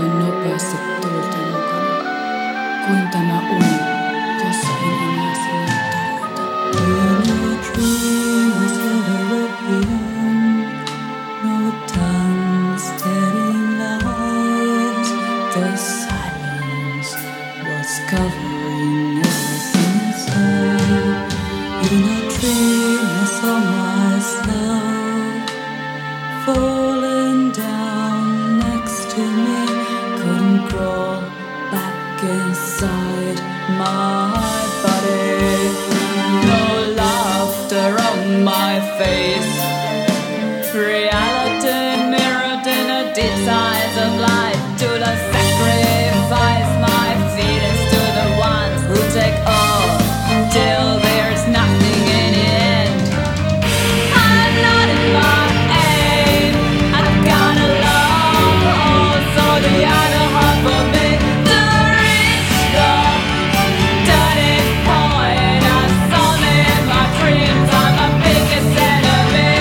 Olen nopeasti tuulten mukana, kuin tämä uni, jossa en enää sinua tavoita. In a dream I saw a opium, no tongue steadying lies. The silence was covering everything inside. In a dream I saw myself falling down next to me. Couldn't crawl back inside my body. No laughter on my face. Reality mirrored in a deep size of light. To the sacrifice my feelings to the ones who take all till there's nothing in the end. I'm not in my aim. I've got a long haul, so the other half of me to reach the turning point. I saw me in my dreams. I'm my biggest enemy.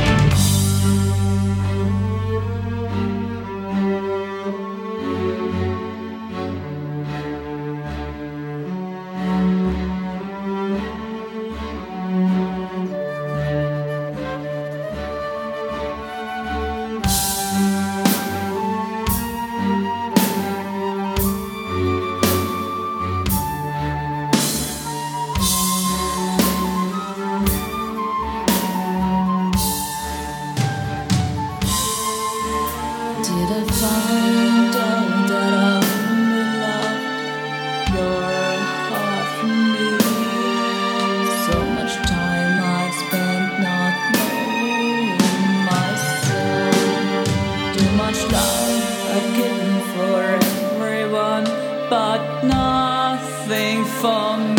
Did I find out that I only loved your heart from me? So much time I've spent not knowing myself. Too much love I've given for everyone, but nothing for me.